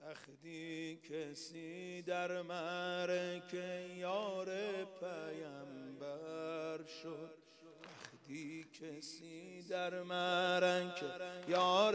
وقتی کسی در معرکه یار پیامبر شد، وقتی کسی در معرکه یار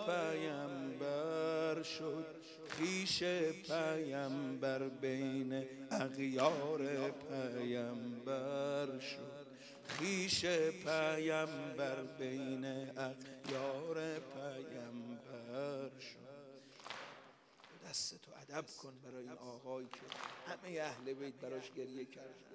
پیامبر شد، خویش پیامبر بین اغیار پیامبر شد، خویش پیامبر بین اغیار پیامبر شد. دستتو ادب کن برای این آقایی که همه اهل بیت براش گریه کردن.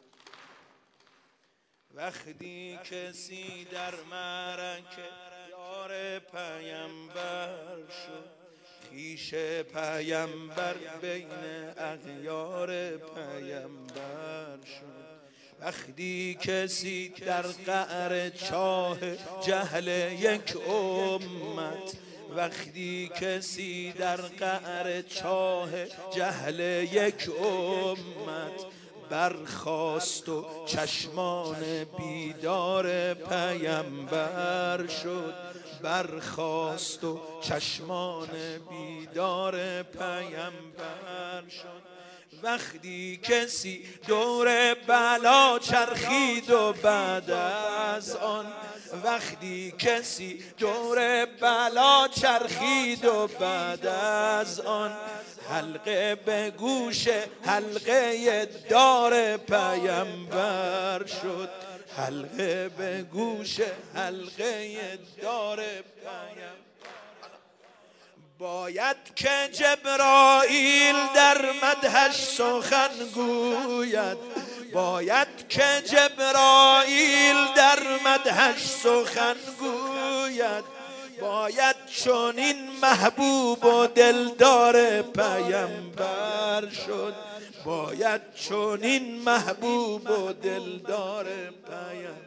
وقتی کسی در معرکه یار پیامبر شد، خویش پیامبر بین اغیار پیامبر شد. وقتی کسی در قعر چاه جهل یک امت، وقتی کسی در قعر چاه جهل یک امت برخاست و چشمان بیدار پیامبر شد، برخاست و چشمان بیدار پیامبر شد. وقتی کسی دور بلا چرخید و بعد از آن، وقتی کسی دور بلا چرخید و بعد از آن حلقه به گوش حلقه دار پیامبر شد، حلقه به گوش حلقه دار پیامبر. باید که جبرائیل در مدحش سخن گوید، باید که جبرائیل در مدحش سخن گوید، باید چون این محبوب و دلدار پیامبر شد، باید چون این محبوب و دلدار پیامبر.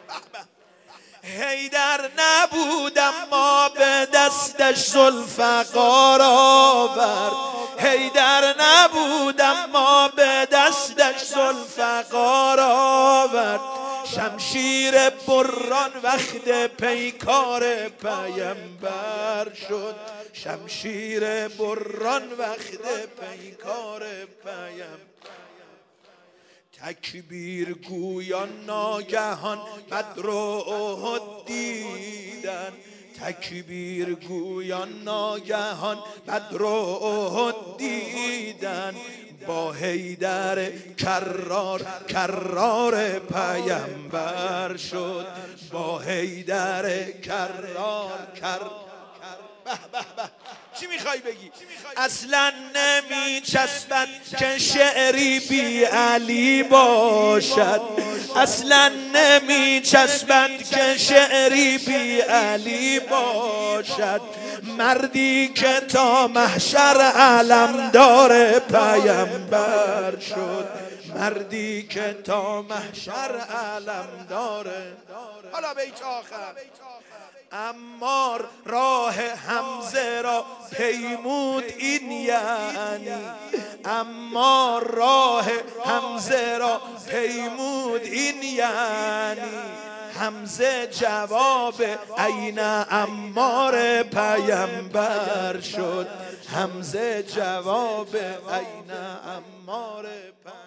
حیدر نبود اما به دستش ذوالفقار آورد، حیدر نبود اما به دستش ذوالفقار آورد. شمشیر بران وقت پیکار پیامبر شد، شمشیر بران وقت پیکار پیامبر. تکبیر گویان ناگهان بدر و احد دیدن، تکبیر گویان ناگهان بدر و احد دیدن. با حیدر کرار کرار پیامبر شد، با حیدر کرار کرار. چی میخوای بگی؟ اصلا نمیچسبد که شعری بی علی باشد، اصلا نمیچسبد که شعری بی علی باشد. مردی که تا محشر علمدار پیامبر شد، مردی که تا محشر علمدار. حالا بیت آخر. عمار راه حمزه را پیمود این یعنی، عمار راه حمزه را پیمود این یعنی. حمزه جواب عین عمار پیامبر شد، حمزه جواب عین عمار پیامبر.